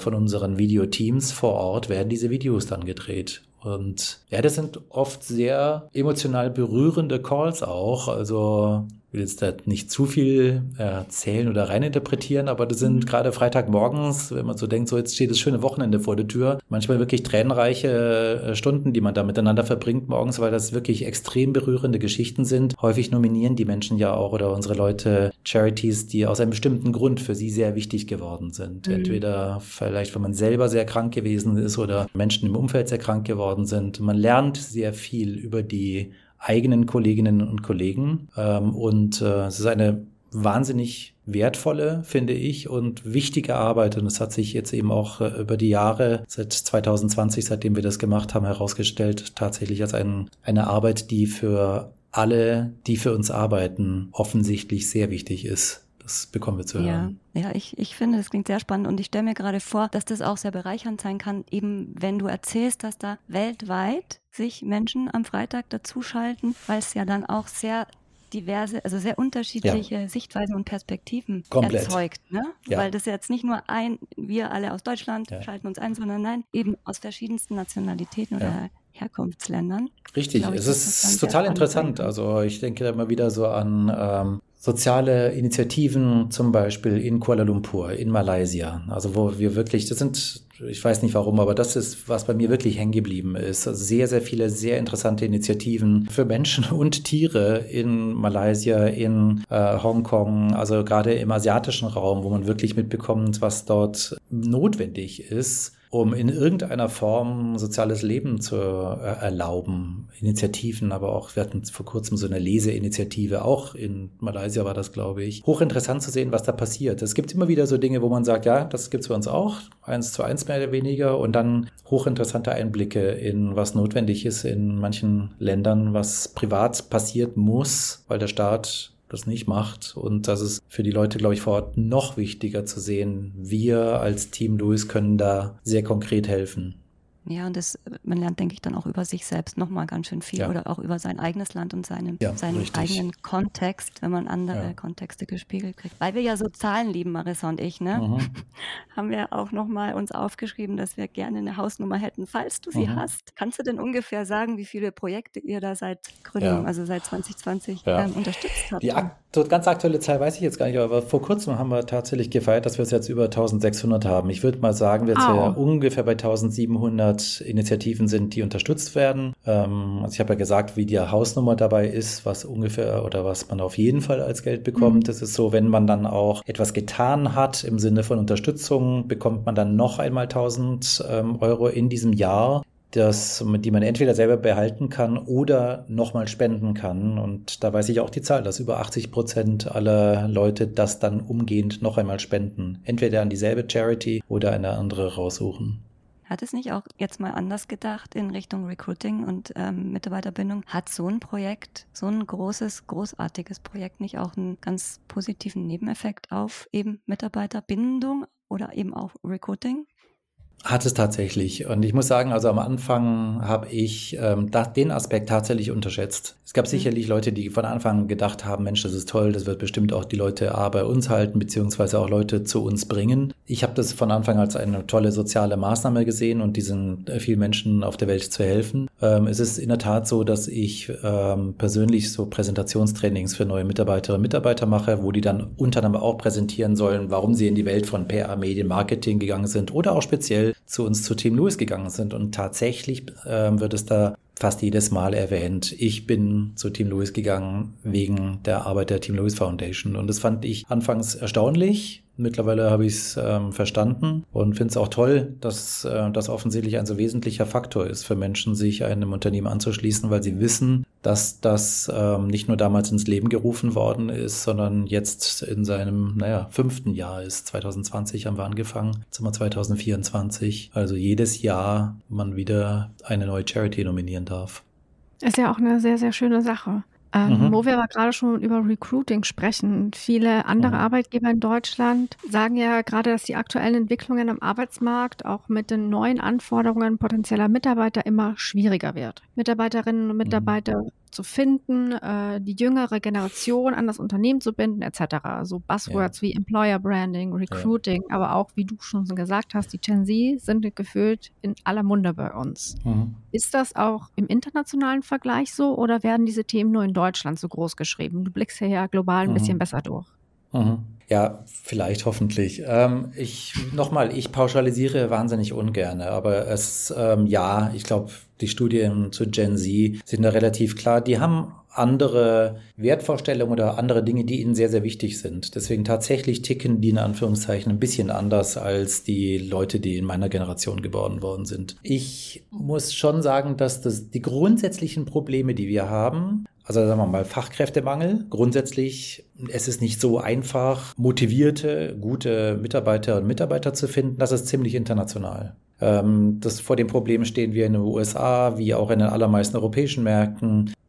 Videoteams vor Ort, werden diese Videos dann gedreht. Und das sind oft sehr emotional berührende Calls auch. Also ich will jetzt da nicht zu viel erzählen oder reininterpretieren, aber das sind gerade Freitagmorgens, wenn man so denkt, so jetzt steht das schöne Wochenende vor der Tür, manchmal wirklich tränenreiche Stunden, die man da miteinander verbringt morgens, weil das wirklich extrem berührende Geschichten sind. Häufig nominieren die Menschen ja auch oder unsere Leute Charities, die aus einem bestimmten Grund für sie sehr wichtig geworden sind. Entweder vielleicht, wenn man selber sehr krank gewesen ist oder Menschen im Umfeld sehr krank geworden sind. Man lernt sehr viel über die eigenen Kolleginnen und Kollegen und es ist eine wahnsinnig wertvolle, finde ich, und wichtige Arbeit und es hat sich jetzt eben auch über die Jahre, seit 2020, seitdem wir das gemacht haben, herausgestellt, tatsächlich als eine Arbeit, die für alle, die für uns arbeiten, offensichtlich sehr wichtig ist. Das bekommen wir zu hören. Ja, ich finde, das klingt sehr spannend und ich stelle mir gerade vor, dass das auch sehr bereichernd sein kann, eben wenn du erzählst, dass da weltweit sich Menschen am Freitag dazuschalten, weil es ja dann auch sehr diverse, also sehr unterschiedliche Sichtweisen und Perspektiven erzeugt. Ne? Ja. Weil das jetzt nicht nur wir alle aus Deutschland schalten uns ein, sondern nein, eben aus verschiedensten Nationalitäten oder Herkunftsländern. Richtig, es ist total interessant. Also ich denke da immer wieder so an soziale Initiativen, zum Beispiel in Kuala Lumpur, in Malaysia. Also wo wir wirklich, ich weiß nicht warum, aber das ist, was bei mir wirklich hängen geblieben ist. Also sehr, sehr viele, sehr interessante Initiativen für Menschen und Tiere in Malaysia, in Hongkong, also gerade im asiatischen Raum, wo man wirklich mitbekommt, was dort notwendig ist, um in irgendeiner Form soziales Leben zu erlauben. Initiativen, aber auch, wir hatten vor kurzem so eine Leseinitiative, auch in Malaysia war das, glaube ich. Hochinteressant zu sehen, was da passiert. Es gibt immer wieder so Dinge, wo man sagt, ja, das gibt's bei uns auch, 1:1 mehr oder weniger, und dann hochinteressante Einblicke in, was notwendig ist in manchen Ländern, was privat passiert muss, weil der Staat das nicht macht. Und das ist für die Leute, glaube ich, vor Ort noch wichtiger zu sehen. Wir als Team Lewis können da sehr konkret helfen. Ja, und man lernt, denke ich, dann auch über sich selbst nochmal ganz schön viel oder auch über sein eigenes Land und seinen eigenen Kontext, wenn man andere Kontexte gespiegelt kriegt. Weil wir ja so Zahlen lieben, Marissa und ich, ne? Haben wir auch nochmal uns aufgeschrieben, dass wir gerne eine Hausnummer hätten, falls du sie hast. Kannst du denn ungefähr sagen, wie viele Projekte ihr da seit Gründung, also seit 2020 unterstützt habt? Die ganz aktuelle Zahl weiß ich jetzt gar nicht, aber vor kurzem haben wir tatsächlich gefeiert, dass wir es jetzt über 1600 haben. Ich würde mal sagen, wir jetzt ja ungefähr bei 1700 Initiativen sind, die unterstützt werden. Also ich habe ja gesagt, wie die Hausnummer dabei ist, was ungefähr oder was man auf jeden Fall als Geld bekommt. Das ist so, wenn man dann auch etwas getan hat im Sinne von Unterstützung, bekommt man dann noch einmal 1000 Euro in diesem Jahr, die man entweder selber behalten kann oder nochmal spenden kann. Und da weiß ich auch die Zahl, dass über 80% aller Leute das dann umgehend noch einmal spenden. Entweder an dieselbe Charity oder eine andere raussuchen. Hat es nicht auch jetzt mal anders gedacht in Richtung Recruiting und Mitarbeiterbindung? Hat so ein Projekt, so ein großartiges Projekt nicht auch einen ganz positiven Nebeneffekt auf eben Mitarbeiterbindung oder eben auch Recruiting? Hat es tatsächlich. Und ich muss sagen, also am Anfang habe ich den Aspekt tatsächlich unterschätzt. Es gab sicherlich Leute, die von Anfang gedacht haben, Mensch, das ist toll, das wird bestimmt auch die Leute bei uns halten, beziehungsweise auch Leute zu uns bringen. Ich habe das von Anfang als eine tolle soziale Maßnahme gesehen und diesen vielen Menschen auf der Welt zu helfen. Es ist in der Tat so, dass ich persönlich so Präsentationstrainings für neue Mitarbeiterinnen und Mitarbeiter mache, wo die dann unter anderem auch präsentieren sollen, warum sie in die Welt von PR, Medien, Marketing gegangen sind oder auch speziell zu uns, zu Team Lewis gegangen sind. Und tatsächlich wird es da fast jedes Mal erwähnt. Ich bin zu Team Lewis gegangen wegen der Arbeit der Team Lewis Foundation. Und das fand ich anfangs erstaunlich. Mittlerweile habe ich es verstanden und finde es auch toll, dass das offensichtlich ein so wesentlicher Faktor ist für Menschen, sich einem Unternehmen anzuschließen, weil sie wissen, dass das nicht nur damals ins Leben gerufen worden ist, sondern jetzt in seinem 5. Jahr ist. 2020 haben wir angefangen, jetzt sind wir 2024. Also jedes Jahr man wieder eine neue Charity nominieren darf. Ist ja auch eine sehr, sehr schöne Sache. Wo wir aber gerade schon über Recruiting sprechen. Viele andere Arbeitgeber in Deutschland sagen ja gerade, dass die aktuellen Entwicklungen am Arbeitsmarkt auch mit den neuen Anforderungen potenzieller Mitarbeiter immer schwieriger wird. Mitarbeiterinnen und Mitarbeiter zu finden, die jüngere Generation an das Unternehmen zu binden, etc. So Buzzwords wie Employer Branding, Recruiting, aber auch, wie du schon gesagt hast, die Gen Z sind gefühlt in aller Munde bei uns. Ist das auch im internationalen Vergleich so oder werden diese Themen nur in Deutschland so groß geschrieben? Du blickst ja global ein bisschen besser durch. Ja, vielleicht, hoffentlich. Ich pauschalisiere wahnsinnig ungern, aber ich glaube, die Studien zu Gen Z sind da relativ klar. Die haben andere Wertvorstellungen oder andere Dinge, die ihnen sehr, sehr wichtig sind. Deswegen tatsächlich ticken die in Anführungszeichen ein bisschen anders als die Leute, die in meiner Generation geboren worden sind. Ich muss schon sagen, dass die grundsätzlichen Probleme, die wir haben, also sagen wir mal Fachkräftemangel, grundsätzlich, es ist nicht so einfach, motivierte, gute Mitarbeiterinnen und Mitarbeiter zu finden. Das ist ziemlich international. Vor dem Problem stehen wir in den USA, wie auch in den allermeisten europäischen Märkten.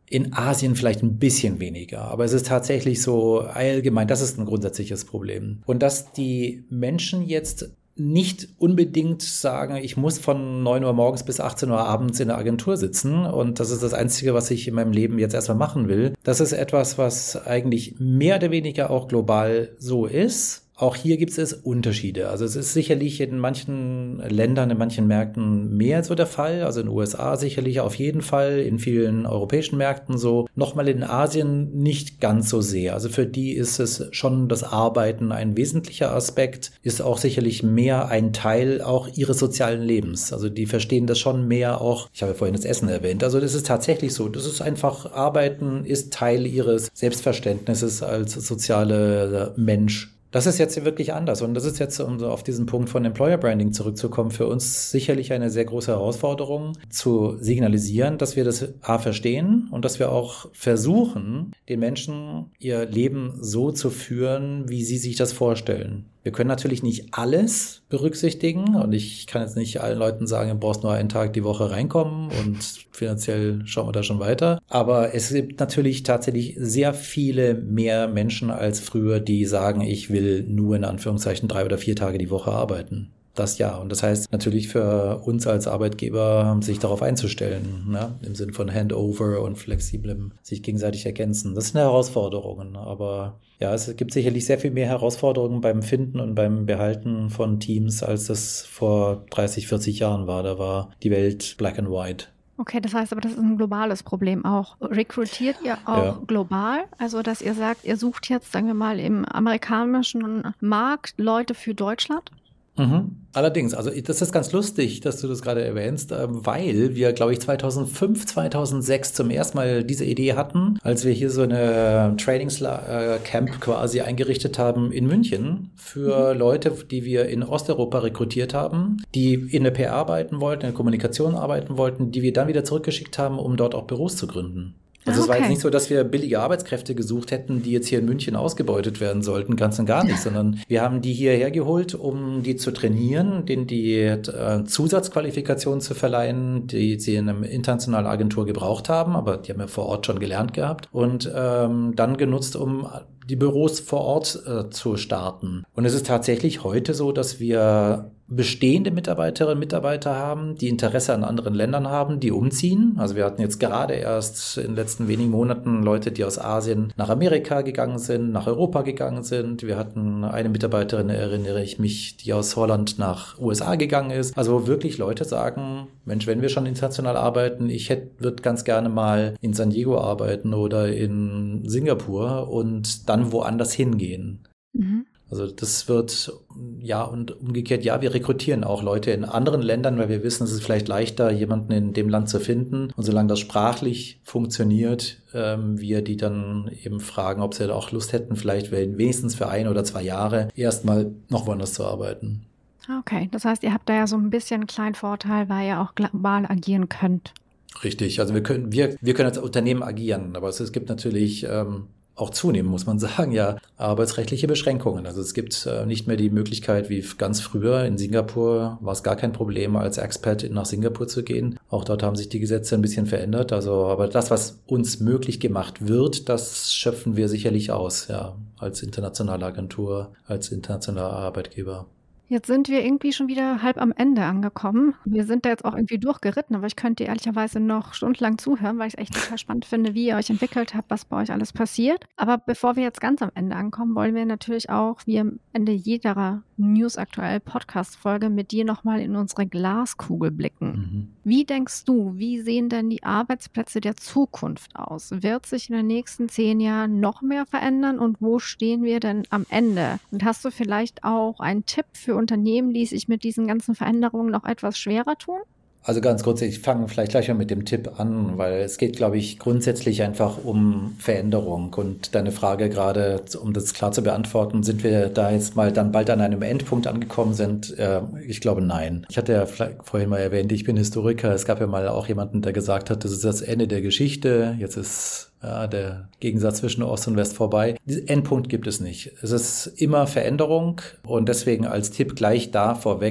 In Asien vielleicht ein bisschen weniger, aber es ist tatsächlich so allgemein, das ist ein grundsätzliches Problem. Und dass die Menschen jetzt nicht unbedingt sagen, ich muss von 9 Uhr morgens bis 18 Uhr abends in der Agentur sitzen und das ist das Einzige, was ich in meinem Leben jetzt erstmal machen will. Das ist etwas, was eigentlich mehr oder weniger auch global so ist. Auch hier gibt es Unterschiede. Also es ist sicherlich in manchen Ländern, in manchen Märkten mehr so der Fall. Also in den USA sicherlich auf jeden Fall, in vielen europäischen Märkten so. Nochmal in Asien nicht ganz so sehr. Also für die ist es schon das Arbeiten ein wesentlicher Aspekt, ist auch sicherlich mehr ein Teil auch ihres sozialen Lebens. Also die verstehen das schon mehr auch. Ich habe ja vorhin das Essen erwähnt. Also das ist tatsächlich so. Das ist einfach, Arbeiten ist Teil ihres Selbstverständnisses als sozialer Mensch. Das ist jetzt wirklich anders und das ist jetzt, um so auf diesen Punkt von Employer Branding zurückzukommen, für uns sicherlich eine sehr große Herausforderung, zu signalisieren, dass wir das verstehen und dass wir auch versuchen, den Menschen ihr Leben so zu führen, wie sie sich das vorstellen. Wir können natürlich nicht alles berücksichtigen und ich kann jetzt nicht allen Leuten sagen, du brauchst nur einen Tag die Woche reinkommen und finanziell schauen wir da schon weiter. Aber es gibt natürlich tatsächlich sehr viele mehr Menschen als früher, die sagen, ich will nur in Anführungszeichen 3 oder 4 Tage die Woche arbeiten. Das ja. Und das heißt natürlich für uns als Arbeitgeber, sich darauf einzustellen, ne? Im Sinn von Handover und flexiblem sich gegenseitig ergänzen. Das sind Herausforderungen. Aber ja, es gibt sicherlich sehr viel mehr Herausforderungen beim Finden und beim Behalten von Teams, als das vor 30, 40 Jahren war. Da war die Welt black and white. Okay, das heißt aber, das ist ein globales Problem auch. Rekrutiert ihr auch global? Also, dass ihr sagt, ihr sucht jetzt, sagen wir mal, im amerikanischen Markt Leute für Deutschland? Allerdings, also das ist ganz lustig, dass du das gerade erwähnst, weil wir, glaube ich, 2005, 2006 zum ersten Mal diese Idee hatten, als wir hier so eine Trainingscamp quasi eingerichtet haben in München für Leute, die wir in Osteuropa rekrutiert haben, die in der PR arbeiten wollten, in der Kommunikation arbeiten wollten, die wir dann wieder zurückgeschickt haben, um dort auch Büros zu gründen. Also es war jetzt nicht so, dass wir billige Arbeitskräfte gesucht hätten, die jetzt hier in München ausgebeutet werden sollten, ganz und gar nicht, sondern wir haben die hierher geholt, um die zu trainieren, denen die Zusatzqualifikationen zu verleihen, die sie in einer internationalen Agentur gebraucht haben, aber die haben ja vor Ort schon gelernt gehabt und dann genutzt, um die Büros vor Ort zu starten. Und es ist tatsächlich heute so, dass wir bestehende Mitarbeiterinnen und Mitarbeiter haben, die Interesse an anderen Ländern haben, die umziehen. Also wir hatten jetzt gerade erst in den letzten wenigen Monaten Leute, die aus Asien nach Amerika gegangen sind, nach Europa gegangen sind. Wir hatten eine Mitarbeiterin, erinnere ich mich, die aus Holland nach USA gegangen ist. Also wirklich Leute sagen, Mensch, wenn wir schon international arbeiten, ich würde ganz gerne mal in San Diego arbeiten oder in Singapur und dann woanders hingehen. Also das wird, ja, und umgekehrt, ja, wir rekrutieren auch Leute in anderen Ländern, weil wir wissen, es ist vielleicht leichter, jemanden in dem Land zu finden. Und solange das sprachlich funktioniert, wir die dann eben fragen, ob sie auch Lust hätten, vielleicht wenigstens für 1 oder 2 Jahre erstmal noch woanders zu arbeiten. Okay, das heißt, ihr habt da ja so ein bisschen einen kleinen Vorteil, weil ihr auch global agieren könnt. Richtig, also wir können als Unternehmen agieren, aber es gibt natürlich auch zunehmend, muss man sagen, ja, arbeitsrechtliche Beschränkungen. Also es gibt nicht mehr die Möglichkeit, wie ganz früher in Singapur war es gar kein Problem, als Expat nach Singapur zu gehen. Auch dort haben sich die Gesetze ein bisschen verändert. Also, aber das, was uns möglich gemacht wird, das schöpfen wir sicherlich aus, ja, als internationale Agentur, als internationaler Arbeitgeber. Jetzt sind wir irgendwie schon wieder halb am Ende angekommen. Wir sind da jetzt auch irgendwie durchgeritten, aber ich könnte ehrlicherweise noch stundenlang zuhören, weil ich es echt total spannend finde, wie ihr euch entwickelt habt, was bei euch alles passiert. Aber bevor wir jetzt ganz am Ende ankommen, wollen wir natürlich auch, wie am Ende jeder News Aktuell Podcast-Folge, mit dir nochmal in unsere Glaskugel blicken. Wie denkst du, wie sehen denn die Arbeitsplätze der Zukunft aus? Wird sich in den nächsten 10 Jahren noch mehr verändern und wo stehen wir denn am Ende? Und hast du vielleicht auch einen Tipp für Unternehmen, die sich mit diesen ganzen Veränderungen noch etwas schwerer tun? Also ganz kurz, ich fange vielleicht gleich mal mit dem Tipp an, weil es geht, glaube ich, grundsätzlich einfach um Veränderung. Und deine Frage gerade, um das klar zu beantworten, sind wir da jetzt mal dann bald an einem Endpunkt angekommen sind? Ich glaube, nein. Ich hatte ja vorhin mal erwähnt, ich bin Historiker. Es gab ja mal auch jemanden, der gesagt hat, das ist das Ende der Geschichte. Jetzt ist der Gegensatz zwischen Ost und West vorbei. Diesen Endpunkt gibt es nicht. Es ist immer Veränderung und deswegen als Tipp gleich da vorweg,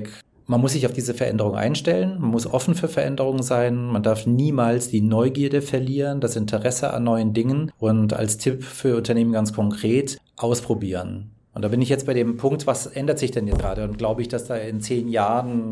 man muss sich auf diese Veränderung einstellen, man muss offen für Veränderungen sein, man darf niemals die Neugierde verlieren, das Interesse an neuen Dingen und als Tipp für Unternehmen ganz konkret, ausprobieren. Und da bin ich jetzt bei dem Punkt, was ändert sich denn jetzt gerade? Und glaube ich, dass da in 10 Jahren,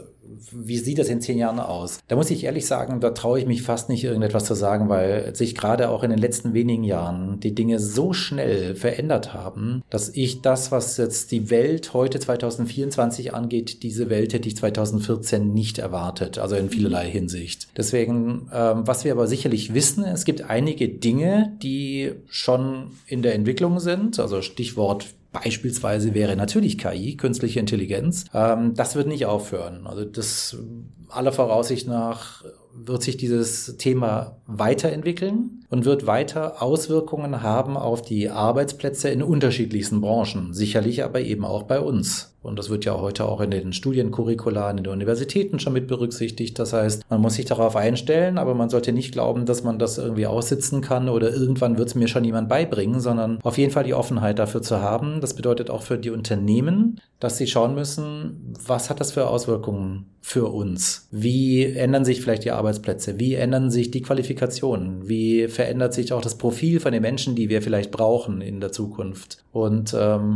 wie sieht das in 10 Jahren aus? Da muss ich ehrlich sagen, da traue ich mich fast nicht, irgendetwas zu sagen, weil sich gerade auch in den letzten wenigen Jahren die Dinge so schnell verändert haben, dass ich das, was jetzt die Welt heute 2024 angeht, diese Welt hätte ich 2014 nicht erwartet, also in vielerlei Hinsicht. Deswegen, was wir aber sicherlich wissen, es gibt einige Dinge, die schon in der Entwicklung sind, also Stichwort beispielsweise wäre natürlich KI, künstliche Intelligenz. Das wird nicht aufhören. Also das aller Voraussicht nach wird sich dieses Thema weiterentwickeln und wird weiter Auswirkungen haben auf die Arbeitsplätze in unterschiedlichsten Branchen. Sicherlich aber eben auch bei uns. Und das wird ja heute auch in den Studiencurricula in den Universitäten schon mit berücksichtigt. Das heißt, man muss sich darauf einstellen, aber man sollte nicht glauben, dass man das irgendwie aussitzen kann oder irgendwann wird es mir schon jemand beibringen, sondern auf jeden Fall die Offenheit dafür zu haben. Das bedeutet auch für die Unternehmen, dass sie schauen müssen, was hat das für Auswirkungen für uns? Wie ändern sich vielleicht die Arbeitsplätze? Wie ändern sich die Qualifikationen? Wie verändert sich auch das Profil von den Menschen, die wir vielleicht brauchen in der Zukunft? Und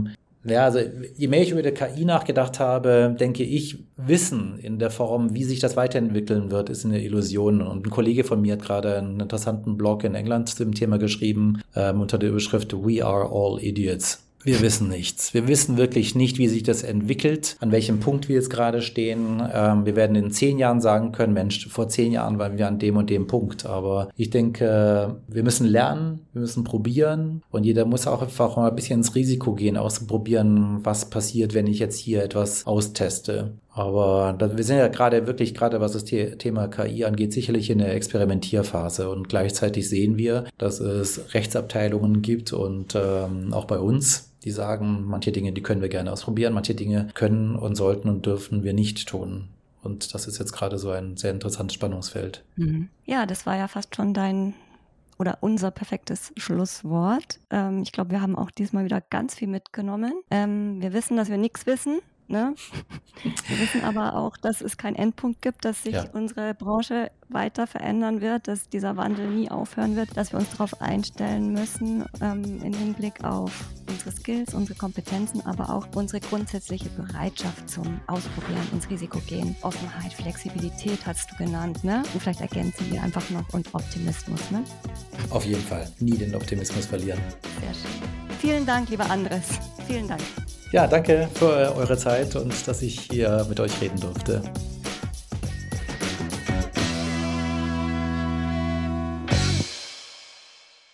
also je mehr ich über die KI nachgedacht habe, denke ich, Wissen in der Form, wie sich das weiterentwickeln wird, ist eine Illusion. Und ein Kollege von mir hat gerade einen interessanten Blog in England zu dem Thema geschrieben, unter der Überschrift We are all idiots. Wir wissen nichts. Wir wissen wirklich nicht, wie sich das entwickelt, an welchem Punkt wir jetzt gerade stehen. Wir werden in 10 Jahren sagen können, Mensch, vor 10 Jahren waren wir an dem und dem Punkt. Aber ich denke, wir müssen lernen, wir müssen probieren und jeder muss auch einfach mal ein bisschen ins Risiko gehen, auszuprobieren, was passiert, wenn ich jetzt hier etwas austeste. Aber wir sind ja gerade was das Thema KI angeht, sicherlich in der Experimentierphase und gleichzeitig sehen wir, dass es Rechtsabteilungen gibt und auch bei uns, die sagen, manche Dinge, die können wir gerne ausprobieren, manche Dinge können und sollten und dürfen wir nicht tun. Und das ist jetzt gerade so ein sehr interessantes Spannungsfeld. Ja, das war ja fast schon unser perfektes Schlusswort. Ich glaube, wir haben auch diesmal wieder ganz viel mitgenommen. Wir wissen, dass wir nichts wissen. Ne? Wir wissen aber auch, dass es keinen Endpunkt gibt, dass sich unsere Branche weiter verändern wird, dass dieser Wandel nie aufhören wird, dass wir uns darauf einstellen müssen, im Hinblick auf unsere Skills, unsere Kompetenzen, aber auch unsere grundsätzliche Bereitschaft zum Ausprobieren, ins Risiko gehen. Offenheit, Flexibilität hast du genannt, ne? Und vielleicht ergänzen wir einfach noch und Optimismus, ne? Auf jeden Fall. Nie den Optimismus verlieren. Sehr schön. Vielen Dank, lieber Andres. Vielen Dank. Ja, danke für eure Zeit und dass ich hier mit euch reden durfte.